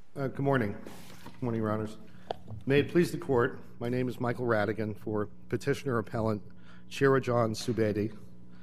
Good morning. Good morning, Your Honors. May it please the Court, my name is Michael Radigan for Petitioner-Appellant Chirajan Subedi.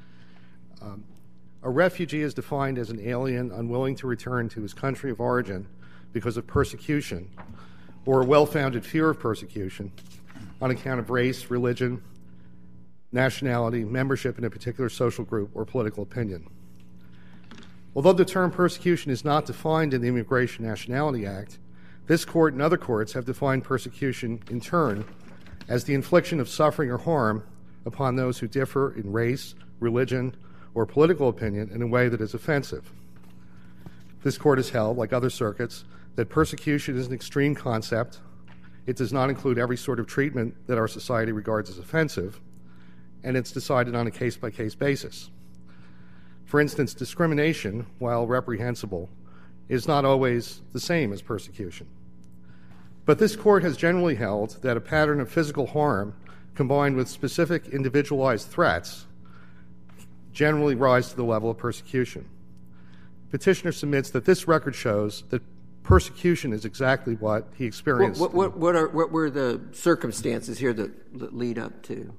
A refugee is defined as an alien unwilling to return to his country of origin because of persecution or a well-founded fear of persecution on account of race, religion, nationality, membership in a particular social group, or political opinion. Although the term persecution is not defined in the Immigration Nationality Act, this court and other courts have defined persecution in turn as the infliction of suffering or harm upon those who differ in race, religion, or political opinion in a way that is offensive. This court has held, like other circuits, that persecution is an extreme concept. It does not include every sort of treatment that our society regards as offensive, and it's decided on a case-by-case basis. For instance, discrimination, while reprehensible, is not always the same as persecution. But this court has generally held that a pattern of physical harm combined with specific individualized threats generally rise to the level of persecution. Petitioner submits that this record shows that persecution is exact what he experienced. What were the circumstances here that lead up to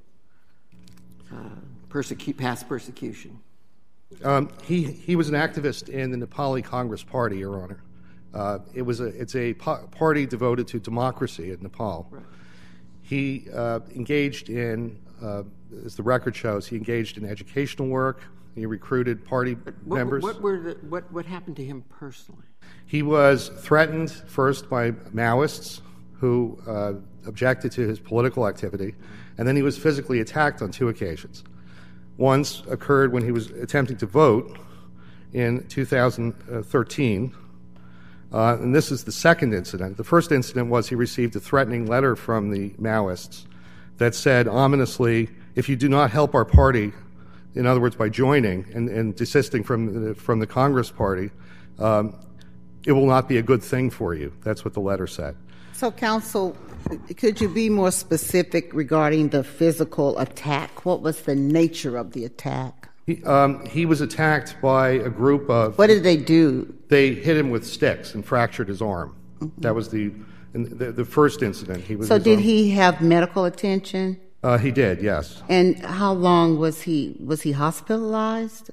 past persecution? He was an activist in the Nepali Congress Party, Your Honor. It's a party devoted to democracy in Nepal. Right. He engaged in, as the record shows, he engaged in educational work. He recruited party members. What happened to him personally? He was threatened first by Maoists who objected to his political activity, and then he was physically attacked on 2 occasions. Once occurred when he was attempting to vote in 2013, and this is the second incident. The first incident was he received a threatening letter from the Maoists that said ominously, if you do not help our party, in other words, by joining and desisting from the Congress Party, it will not be a good thing for you. That's what the letter said. So, counsel, could you be more specific regarding the physical attack? What was the nature of the attack? He was attacked by a group of... What did they do? They hit him with sticks and fractured his arm. Mm-hmm. That was the first incident. So did he have medical attention? He did, yes. And how long was he hospitalized?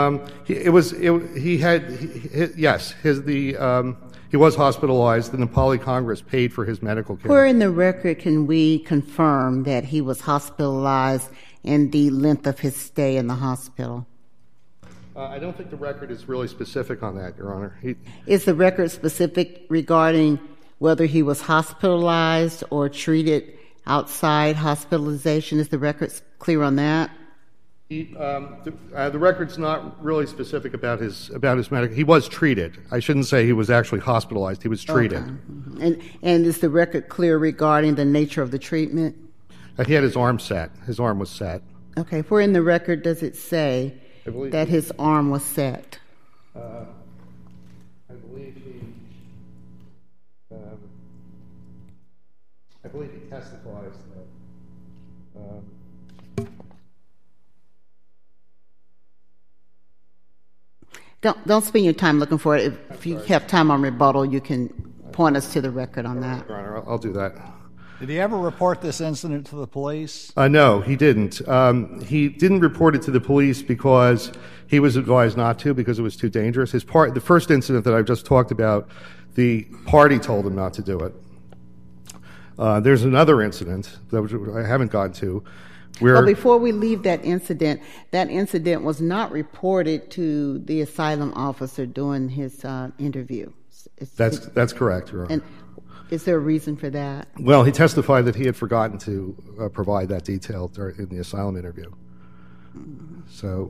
He was hospitalized. The Nepali Congress paid for his medical care. Where in the record can we confirm that he was hospitalized and the length of his stay in the hospital? I don't think the record is really specific on that, Your Honor. Is the record specific regarding whether he was hospitalized or treated outside hospitalization? Is the record clear on that? The record's not really specific about his medical. He was treated. I shouldn't say he was actually hospitalized. He was treated. Okay. Mm-hmm. And is the record clear regarding the nature of the treatment? He had his arm set. His arm was set. Okay. Where in the record does it say that his arm was set? I believe he testifies that. Don't spend your time looking for it. If you have time on rebuttal, you can point us to the record on that. Your Honor, I'll do that. Did he ever report this incident to the police? No, he didn't. He didn't report it to the police because he was advised not to, because it was too dangerous. The first incident that I've just talked about, the party told him not to do it. There's another incident that I haven't gotten to. Well, before we leave that incident was not reported to the asylum officer during his interview. That's correct, Your Honor. And is there a reason for that? Well, he testified that he had forgotten to provide that detail in the asylum interview. Mm-hmm. So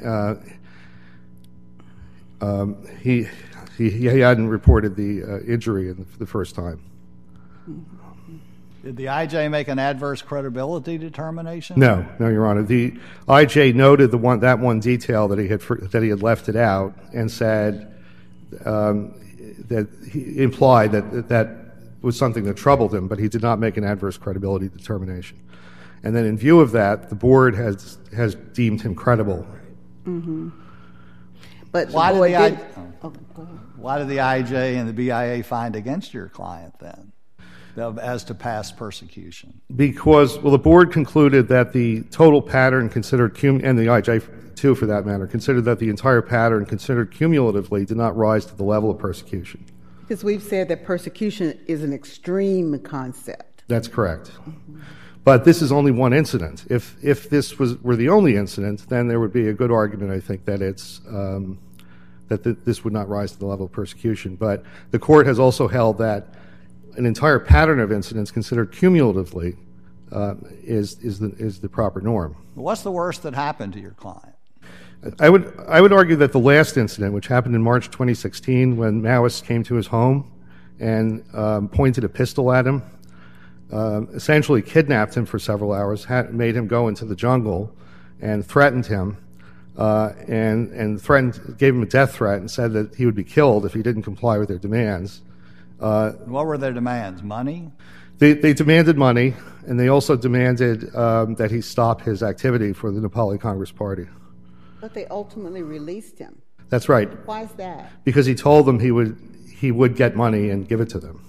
he hadn't reported the injury the first time. Mm-hmm. Did the IJ make an adverse credibility determination? No, Your Honor. The IJ noted that one detail that he had left it out and said that he implied that was something that troubled him, but he did not make an adverse credibility determination. And then in view of that, the board has deemed him credible. Mm-hmm. But why Why did the IJ and the BIA find against your client then, as to past persecution? Because, well, the board concluded that the total pattern considered, and the IJ too for that matter, considered that the entire pattern considered cumulatively did not rise to the level of persecution. Because we've said that persecution is an extreme concept. That's correct. Mm-hmm. But this is only one incident. If this were the only incident, then there would be a good argument, I think, that it's this would not rise to the level of persecution. But the court has also held that an entire pattern of incidents considered cumulatively is the proper norm. What's the worst that happened to your client? I would argue that the last incident, which happened in March 2016, when Maoists came to his home and pointed a pistol at him, essentially kidnapped him for several hours, made him go into the jungle, and threatened him, and gave him a death threat and said that he would be killed if he didn't comply with their demands. What were their demands? Money? They demanded money, and they also demanded that he stop his activity for the Nepali Congress Party. But they ultimately released him. That's right. Why is that? Because he told them he would get money and give it to them.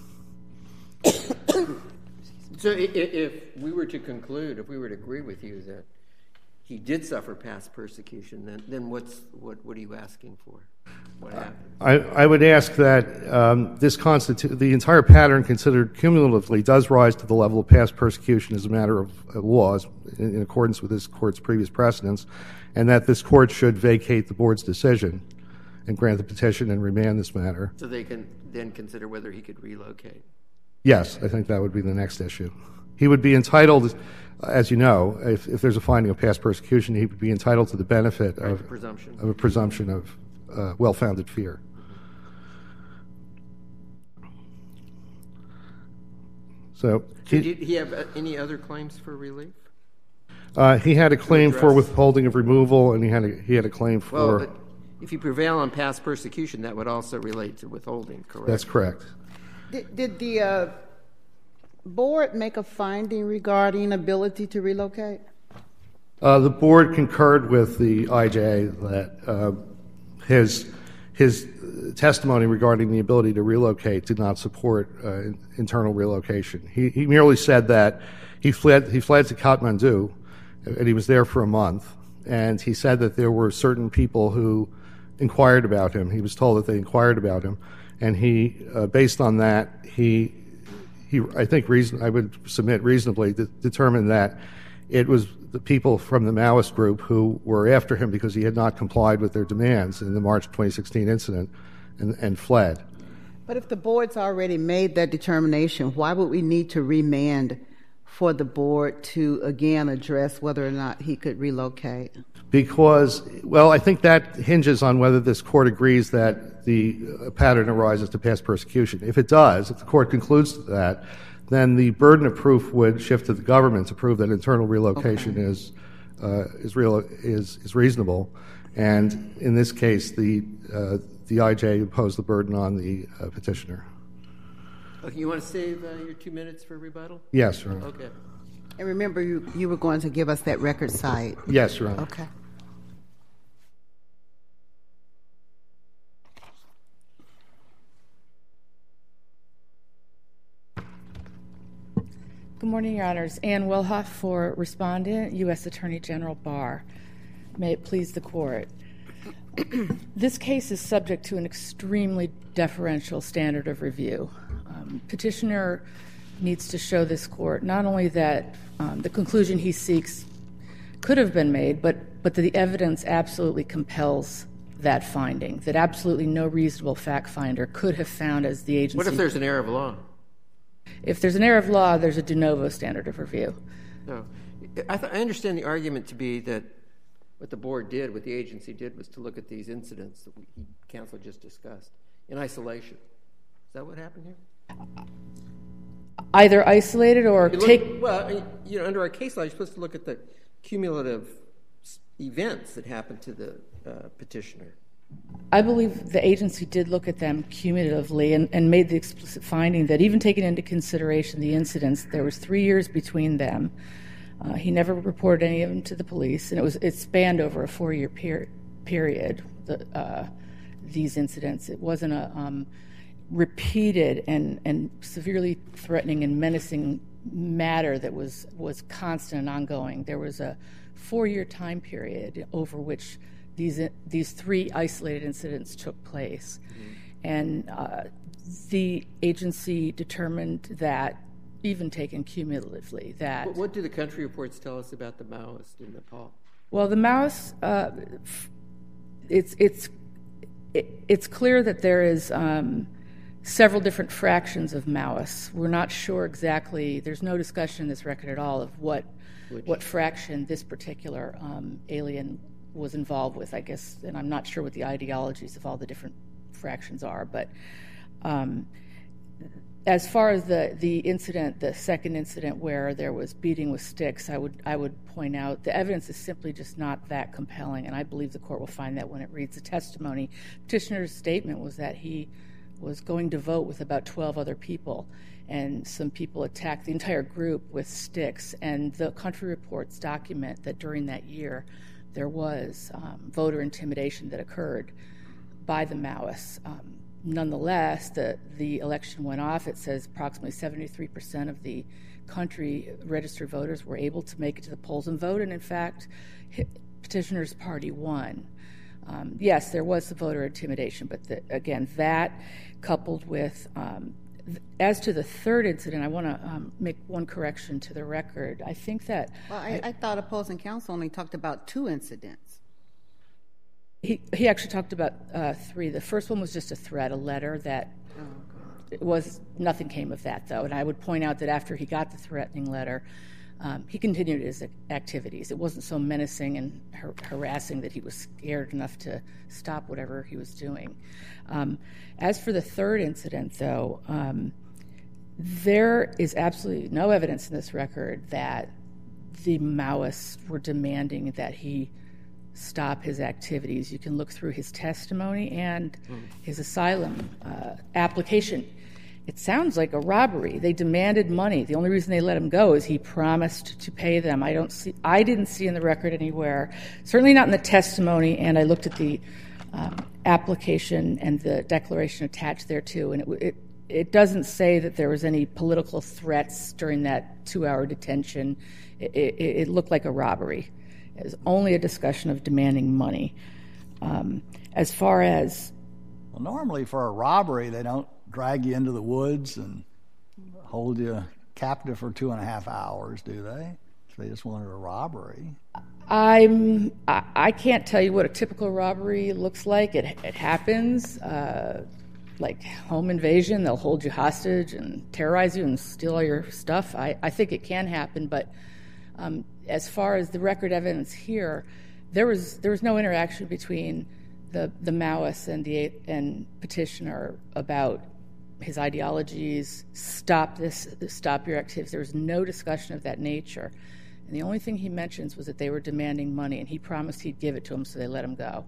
So if we were to conclude, if we were to agree with you that he did suffer past persecution, then what are you asking for? What happened? I would ask that the entire pattern considered cumulatively does rise to the level of past persecution as a matter of law, in accordance with this court's previous precedents, and that this court should vacate the board's decision and grant the petition and remand this matter. So they can then consider whether he could relocate? Yes, I think that would be the next issue. He would be entitled, as you know, if there's a finding of past persecution, he would be entitled to the benefit of a presumption of well-founded fear. So did he have any other claims for relief? He had a claim for withholding of removal, and he had a claim for. Well, but if you prevail on past persecution, that would also relate to withholding, correct? That's correct. Did the board make a finding regarding ability to relocate? The board concurred with the IJ that his testimony regarding the ability to relocate did not support internal relocation. He merely said that he fled to Kathmandu, and he was there for a month, and he said that there were certain people who inquired about him. He was told that they inquired about him, and he, based on that, I would submit reasonably, determined that it was the people from the Maoist group who were after him because he had not complied with their demands in the March 2016 incident and fled. But if the board's already made that determination, why would we need to remand for the board to again address whether or not he could relocate? Because, well, I think that hinges on whether this court agrees that the pattern arises to past persecution. If it does, if the court concludes that, then the burden of proof would shift to the government to prove that internal relocation is reasonable. And in this case, the IJ imposed the burden on the petitioner. Okay, you want to save your 2 minutes for rebuttal? Yes, Your Honor. Okay. And remember, you were going to give us that record site. Yes, Your Honor. Okay. Good morning, Your Honors. Ann Wilhoff for Respondent, U.S. Attorney General Barr. May it please the Court. This case is subject to an extremely deferential standard of review. Petitioner needs to show this Court not only that the conclusion he seeks could have been made, but that the evidence absolutely compels that finding, that absolutely no reasonable fact finder could have found as the agency. What if there's an error of law? If there's an error of law, there's a de novo standard of review. No. I understand the argument to be that what the board did, what the agency did, was to look at these incidents that counsel just discussed in isolation. Is that what happened here? Either isolated or under our case law, you're supposed to look at the cumulative events that happened to the petitioner. I believe the agency did look at them cumulatively and made the explicit finding that even taking into consideration the incidents, there was 3 years between them. He never reported any of them to the police, and it spanned over a 4-year period. these incidents. It wasn't a repeated and severely threatening and menacing matter that was constant and ongoing. There was a 4-year time period over which these 3 isolated incidents took place. And the agency determined that, even taken cumulatively, that... What do the country reports tell us about the Maoists in Nepal? Well, the Maoists, it's clear that there is several different fractions of Maoists. We're not sure exactly, there's no discussion in this record at all of what fraction this particular alien was involved with, I guess, and I'm not sure what the ideologies of all the different fractions are, but as far as the incident, the second incident where there was beating with sticks, I would point out the evidence is simply just not that compelling, and I believe the court will find that when it reads the testimony. Petitioner's statement was that he was going to vote with about 12 other people, and some people attacked the entire group with sticks, and the country reports document that during that year there was voter intimidation that occurred by the Maoists. Nonetheless, the election went off. It says approximately 73% of the country registered voters were able to make it to the polls and vote, and in fact, petitioner's party won. Yes, there was some voter intimidation, but again, that coupled with, as to the third incident, I want to make one correction to the record. I think that... Well, I thought opposing counsel only talked about 2 incidents. He actually talked about 3. The first one was just a threat, a letter that nothing came of that, though. And I would point out that after he got the threatening letter, he continued his activities. It wasn't so menacing and harassing that he was scared enough to stop whatever he was doing. As for the third incident, though, there is absolutely no evidence in this record that the Maoists were demanding that he stop his activities. You can look through his testimony and his asylum application. It sounds like a robbery. They demanded money. The only reason they let him go is he promised to pay them. I didn't see in the record anywhere, certainly not in the testimony, and I looked at the application and the declaration attached there too, and it doesn't say that there was any political threats during that 2-hour detention. It looked like a robbery. It was only a discussion of demanding money. As far as... Well, normally for a robbery, they don't drag you into the woods and hold you captive for 2.5 hours, do they? They just wanted a robbery. I can't tell you what a typical robbery looks like. It happens, like home invasion. They'll hold you hostage and terrorize you and steal all your stuff. I think it can happen, but as far as the record evidence here, there was no interaction between the Maoists and petitioner about his ideologies. Stop your activities. There was no discussion of that nature. And the only thing he mentions was that they were demanding money, and he promised he'd give it to them, so they let him go.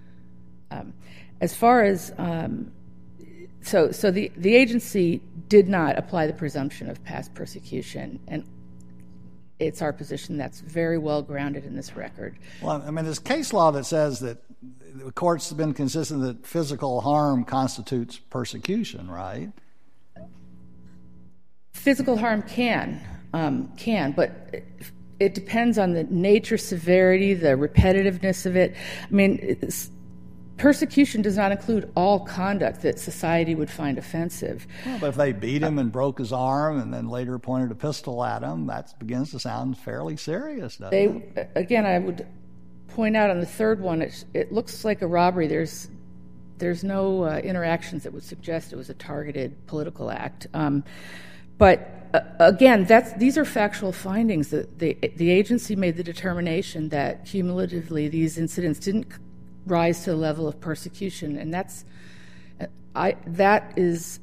As far as so the agency did not apply the presumption of past persecution, and it's our position that's very well grounded in this record. Well, I mean, there's case law that says that the courts have been consistent that physical harm constitutes persecution, right? Physical harm can, but it depends on the nature, severity, the repetitiveness of it. I mean, persecution does not include all conduct that society would find offensive. Well, but if they beat him and broke his arm and then later pointed a pistol at him, that begins to sound fairly serious, doesn't it? Again, I would point out on the third one, it looks like a robbery. There's no interactions that would suggest it was a targeted political act. But again, these are factual findings. The agency made the determination that cumulatively these incidents didn't rise to the level of persecution, and that is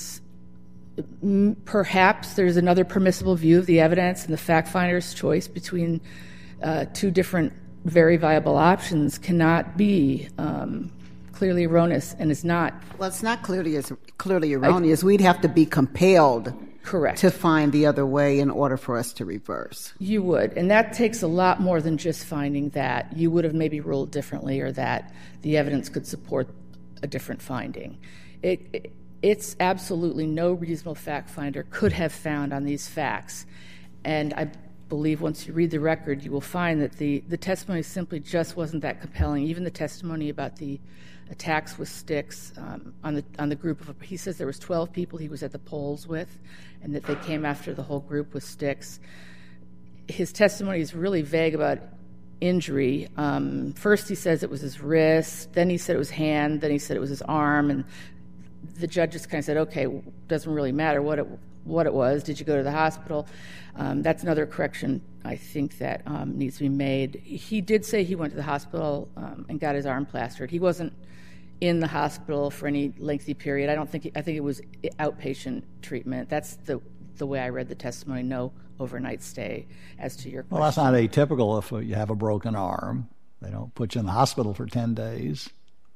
perhaps there's another permissible view of the evidence, and the fact finder's choice between 2 different very viable options cannot be clearly erroneous, and is not. Well, it's not clearly erroneous. We'd have to be compelled. Correct. To find the other way in order for us to reverse. You would, and that takes a lot more than just finding that you would have maybe ruled differently or that the evidence could support a different finding. It's absolutely no reasonable fact finder could have found on these facts. And I believe once you read the record, you will find that the testimony simply just wasn't that compelling. Even the testimony about the attacks with sticks on the group of, he says there was 12 people he was at the polls with, and that they came after the whole group with sticks. His testimony is really vague about injury. First he says it was his wrist, then he said it was hand, then he said it was his arm, and the judge just kind of said, okay, doesn't really matter what it was. Did you go to the hospital? That's another correction I think that needs to be made. He did say he went to the hospital and got his arm plastered. He wasn't in the hospital for any lengthy period. I think it was outpatient treatment. That's the way I read the testimony. No overnight stay. As to your question, well, that's not atypical. If you have a broken arm, they don't put you in the hospital for 10 days.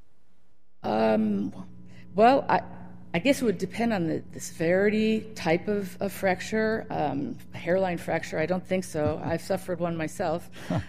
Well, I guess it would depend on the severity, type of fracture. A hairline fracture, I don't think so. I've suffered one myself.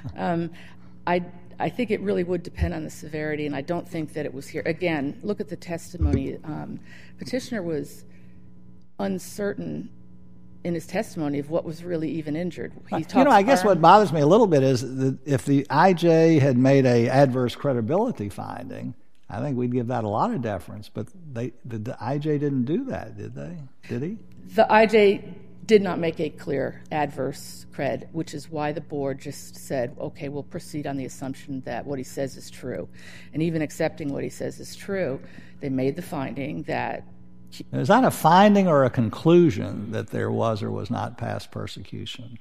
I think it really would depend on the severity, and I don't think that it was here. Again, look at the testimony. Petitioner was uncertain in his testimony of what was really even injured. I guess what bothers me a little bit is that if the IJ had made an adverse credibility finding, I think we'd give that a lot of deference, but the IJ didn't do that, did they? Did he? The IJ did not make a clear adverse cred, which is why the board just said, okay, we'll proceed on the assumption that what he says is true. And even accepting what he says is true, they made the finding that... Is that a finding or a conclusion that there was or was not past persecution?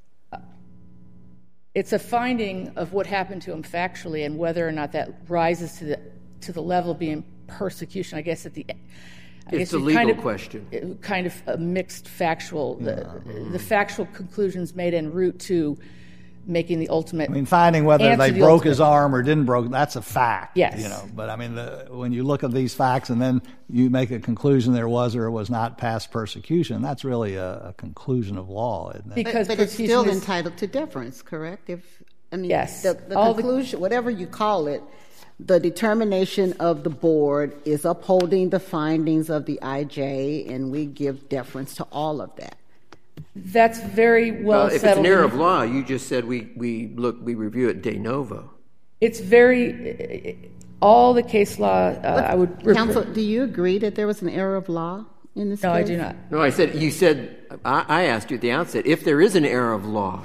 It's a finding of what happened to him factually and whether or not that rises to the level of being persecution. I guess it's a legal question. Kind of a mixed factual. The factual conclusions made en route to making the ultimate. I mean, finding whether they broke his arm or didn't broke, that's a fact. Yes. But I mean, when you look at these facts and then you make a conclusion there was or was not past persecution, that's really a conclusion of law, isn't it? But it's still entitled to deference, correct? Yes. The conclusion, whatever you call it, the determination of the board is upholding the findings of the IJ, and we give deference to all of that. That's very well settled. If it's an error of law, you just said we review it de novo. It's all the case law. I would. Counsel, do you agree that there was an error of law in this case? No, I do not. No, you said I asked you at the outset if there is an error of law.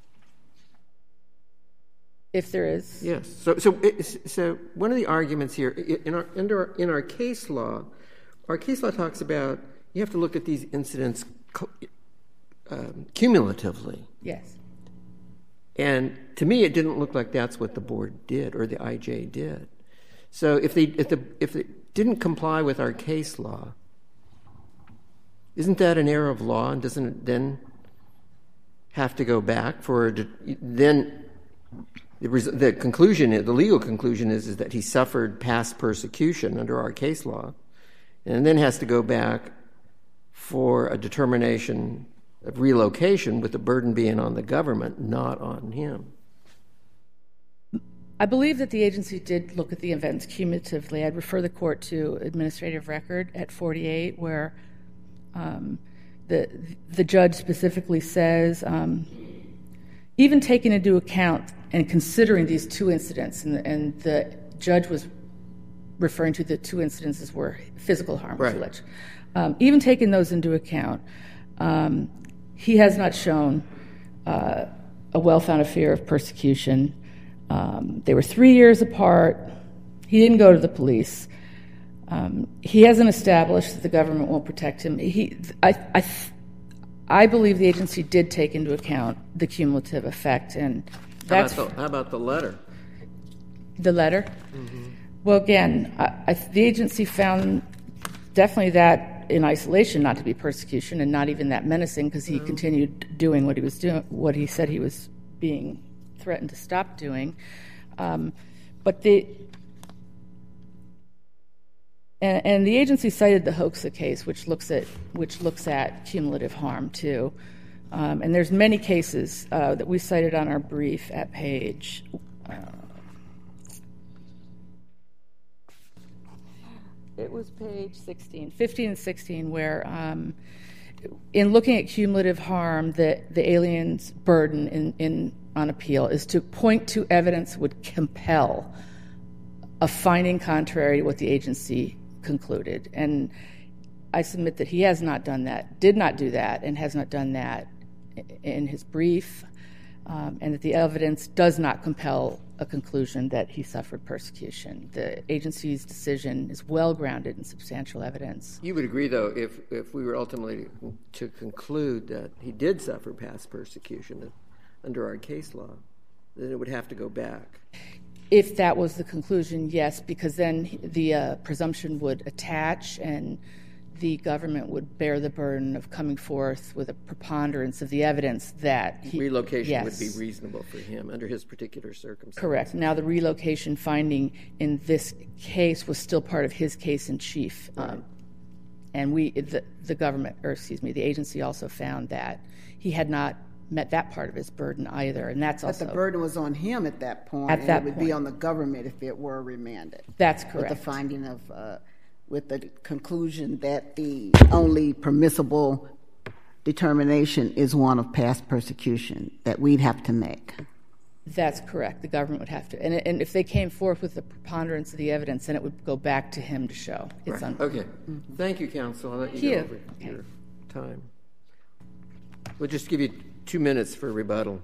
If there is. Yes. So one of the arguments here in our case law talks about you have to look at these incidents cumulatively. Yes. And to me, it didn't look like that's what the board did or the IJ did. So if they didn't comply with our case law, isn't that an error of law? And doesn't it then have to go back then? The legal conclusion is that he suffered past persecution under our case law, and then has to go back for a determination of relocation with the burden being on the government, not on him. I believe that the agency did look at the events cumulatively. I'd refer the court to administrative record at 48, where the judge specifically says, even taking into account and considering these two incidents, and the judge was referring to the two incidences where physical harm was alleged. Even taking those into account, he has not shown a well-founded fear of persecution. They were 3 years apart. He didn't go to the police. He hasn't established that the government won't protect him. I believe the agency did take into account the cumulative effect, and that's... How about the letter? The letter? Mm-hmm. Well, again, the agency found definitely that in isolation not to be persecution, and not even that menacing, because he continued doing what he was doing, what he said he was being threatened to stop doing. But the agency cited the Hoxha case, which looks at cumulative harm too. And there's many cases that we cited on our brief at page It was page 16, 15 and 16, where in looking at cumulative harm, the alien's burden on appeal is to point to evidence would compel a finding contrary to what the agency concluded. And I submit that he has not done that, did not do that, and has not done that in his brief, and that the evidence does not compel a conclusion that he suffered persecution. The agency's decision is well-grounded in substantial evidence. You would agree, though, if we were ultimately to conclude that he did suffer past persecution under our case law, then it would have to go back. If that was the conclusion, yes, because then the presumption would attach and the government would bear the burden of coming forth with a preponderance of the evidence that relocation would be reasonable for him under his particular circumstances. Correct. Now, the relocation finding in this case was still part of his case in chief, right. And the government, or excuse me, the agency also found that he had not met that part of his burden either, and that's also. But the burden was on him at that point. At that it would be on the government if it were remanded. That's correct. With the finding of. With the conclusion that the only permissible determination is one of past persecution that we'd have to make. That's correct. The government would have to. And if they came forth with the preponderance of the evidence, then it would go back to him to show. Right. Okay. Mm-hmm. Thank you, counsel. I'll let you go over your time. We'll just give you 2 minutes for rebuttal.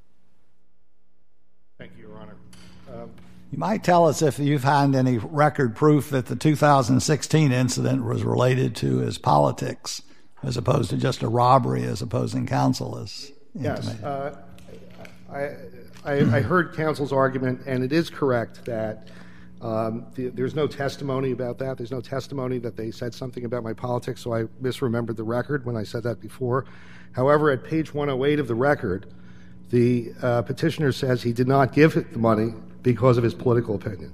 Thank you, Your Honor. You might tell us if you find any record proof that the 2016 incident was related to his politics as opposed to just a robbery, as opposing counsel has intimated. Yes. I heard counsel's argument, and it is correct that there's no testimony about that. There's no testimony that they said something about my politics, so I misremembered the record when I said that before. However, at page 108 of the record, the petitioner says he did not give the money because of his political opinion.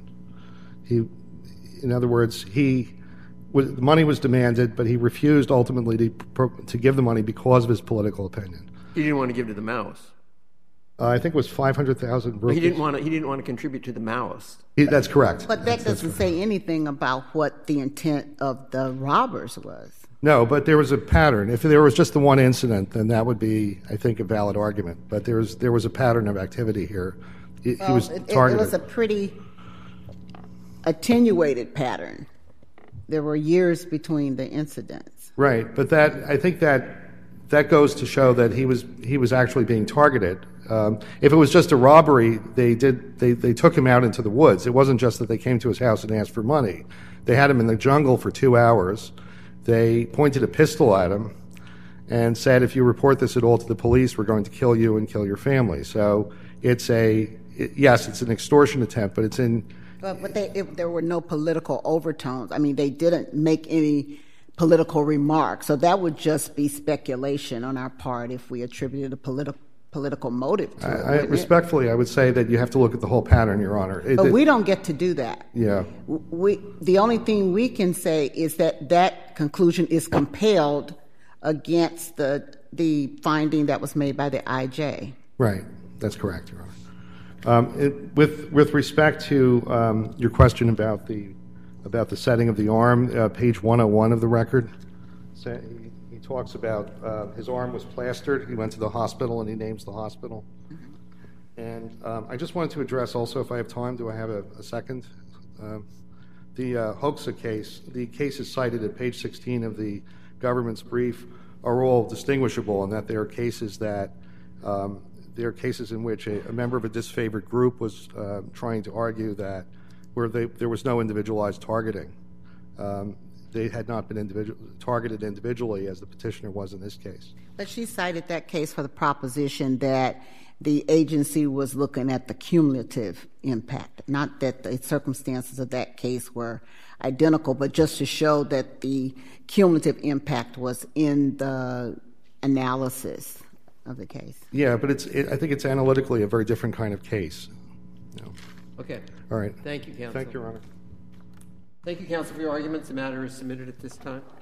In other words, the money was demanded, but he refused ultimately to give the money because of his political opinion. He didn't want to give to the Maoists. I think it was 500,000 rupees. He didn't want to contribute to the Maoists. That's correct. But that doesn't say anything about what the intent of the robbers was. No, but there was a pattern. If there was just the one incident, then that would be, I think, a valid argument. But there was a pattern of activity here. He was targeted. It was a pretty attenuated pattern. There were years between the incidents. Right, but I think that goes to show that he was actually being targeted. If it was just a robbery, they took him out into the woods. It wasn't just that they came to his house and asked for money. They had him in the jungle for 2 hours. They pointed a pistol at him and said, if you report this at all to the police, we're going to kill you and kill your family. So it's it's an extortion attempt, but it's in... But there were no political overtones. I mean, they didn't make any political remarks. So that would just be speculation on our part if we attributed a political motive to it. Respectfully, I would say that you have to look at the whole pattern, Your Honor. But we don't get to do that. Yeah. The only thing we can say is that conclusion is compelled against the finding that was made by the IJ. Right. That's correct, Your Honor. With respect to your question about the setting of the arm, page 101 of the record, he talks about his arm was plastered. He went to the hospital, and he names the hospital. And I just wanted to address also, if I have time, do I have a second? The Hoxha case, the cases cited at page 16 of the government's brief are all distinguishable in that they are cases in which a member of a disfavored group was trying to argue that there was no individualized targeting. They had not been targeted individually as the petitioner was in this case. But she cited that case for the proposition that the agency was looking at the cumulative impact, not that the circumstances of that case were identical, but just to show that the cumulative impact was in the analysis of the case. Yeah, but I think it's analytically a very different kind of case. Okay. All right. Thank you, counsel. Thank you, Your Honor. Thank you, counsel, for your arguments. The matter is submitted at this time.